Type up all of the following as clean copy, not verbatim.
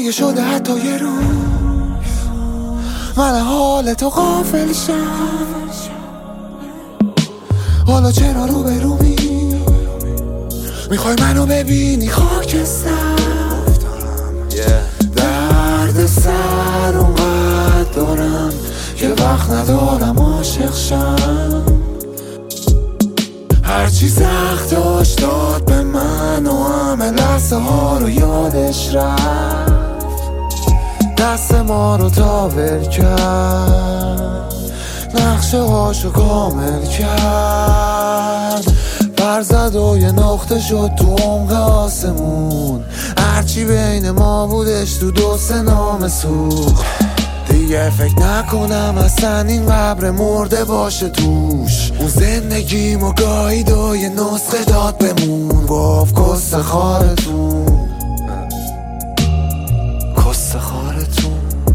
مگه شده حتی یه روز من حال تو غافل شم؟ حالا چرا رو به رو میخوای منو ببینی خاکستر؟ درد سر اونقدر دارم که وقت ندارم عاشق شم. هرچی سخت داشت داد به من و همه لحظه ها رو یادش رفت. دست ما رو تاول کرد، نقشه هاشو کامل کرد. برزد و یه نقطه شد تو عمق آسمون. هرچی بین ما بودش تو دو سه نام سوخت. دیگه فکر نکنم اصلا این قبر مرده باشه توش. اون زندگیمو گاهید و یه نسخه داد بمون. گفت کس خارتون، کس خارتون.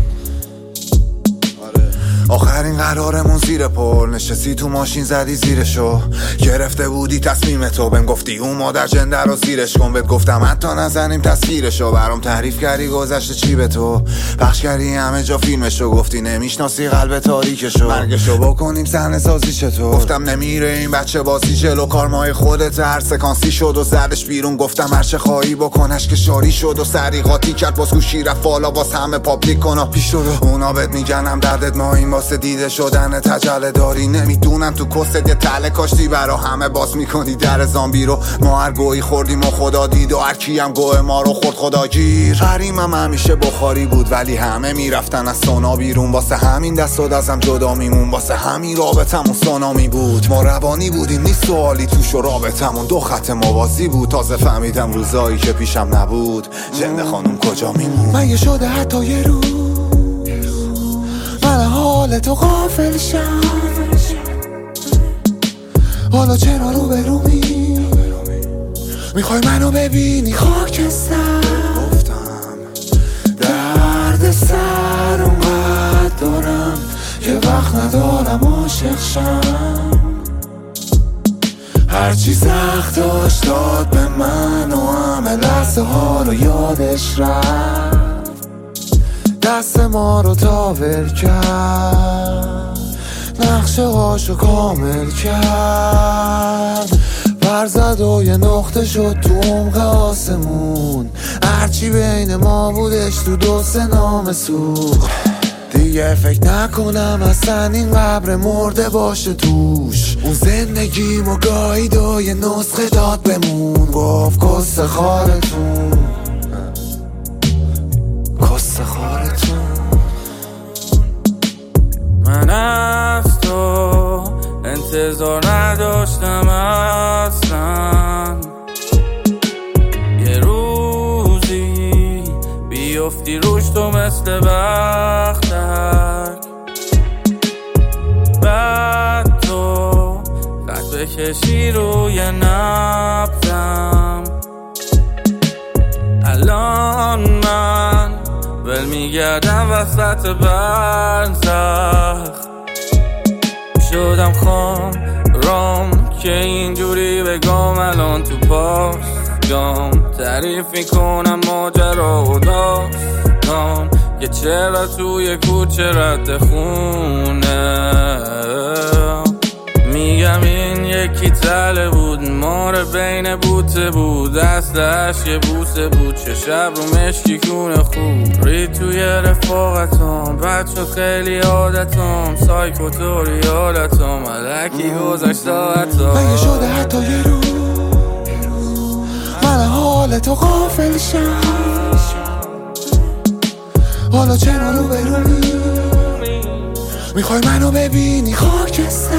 آخرین قرارمون زیر پل، نشستی تو ماشین زدی زیرشو. گرفته بودی تصمیم تو، بهم گفتی اون مادر جنده رو زیرش کن. بهت گفتم حتی نزنیم تصویرشو. برام تعریف کردی گذشته چی به تو، پخش کردی همه جا فیلمشو. گفتی نمیشناسی قلب تاریکشو، مرگشو بکنیم صحنه سازی چطور. گفتم نمیره این بچه بازی، جلو کارمای خودت هر سکانسی شد و زدش بیرون. گفتم هر چه خواهی بکنش که شاری شد و سری قاطی کرد. باز گوشی رفت بالا، باز همه پابلیک کن پیش رو. اونا بهت میگنم دردت ما این واسه دیده شدن تجله داری. نمیدونم تو کست یه تله کاشتی برا همه باز میکنی در زامبی رو. ما هر گویی خوردیم و خدا دید و هر کی هم گوه ما رو خورد خداگیر. حریمم همیشه بخاری بود ولی همه میرفتن از سونا بیرون. واسه همین دست و دستم جدا میمون، واسه همین رابطمون سونامی بود. ما روانی بودیم نیست سوالی توش و رابطمون دو خط موازی بود. تازه فهمیدم روزایی که پیشم نبود جنده خانوم کجا میمون. مگه شده حتی یه روز من حال تو غافل شم؟ حالا چرا رو به رو میخوای منو ببینی خاکستر؟ گفتم درد سر اونقدر دارم که وقت ندارم عاشق شم. هرچی سخت داشت داد به من و همه لحظه ها رو یادش رفت. دست ما رو تاول کرد، نقشه هاشو کامل کرد. برزد و یه نقطه شد تو عمق آسمون. هرچی بین ما بودش تو دو سه نام سوخت. دیگه فکر نکنم اصلا این قبر مرده باشه توش. اون زندگیمو گاهید و یه نسخه داد بمون. گفت کس خارتون، کس خارتون. من از تو انتظار نداشتم اصلا یه روزی بیفتی روش تو مثل بختک. بعد تو خط بکشی روی نبضم. الان من ول میگردم وسط برزخ. شدم خام رام که اینجوری بگم الان تو پاستگام. تعریف میکنم ماجرا و داستان که چرا توی کوچه رد خونه. میگم این یکی تله بود، مار بین بوته بود. اصلش یه بوسه بود، چه شب رو مشکی کونه خوب. رید توی رفاقتام، بد شد خیلی عادتام. سایکوتوری حالتام، ملکی گذشت ساعتام. مگه شده حتی یه روز من حال تو غافل شم؟ حالا چرا رو به رو میخوای منو ببینی خاکستر؟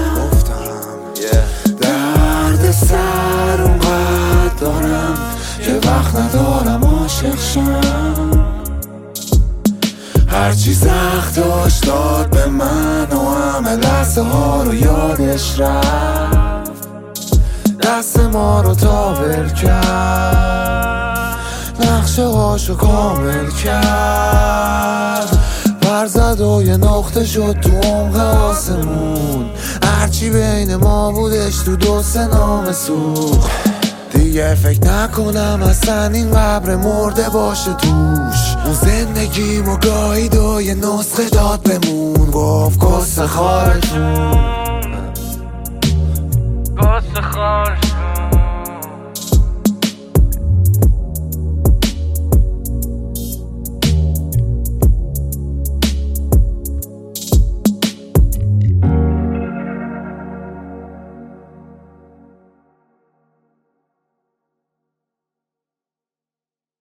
درد سر اونقدر دارم که وقت ندارم عاشق شم. هرچی سخت داشت داد به من و همه لحظه ها رو یادش رفت. دست ما رو تاول کرد، نقشه هاشو کامل کرد. برزد و یه نقطه شد تو عمق آسمون. هرچی بین ما بودش تو دو سه نام سوخت. دیگه فکر نکنم اصلا این قبر مرده باشه توش. اون اون زندگیمو گاهید و یه نسخه داد بمون، گفت کس خارتون.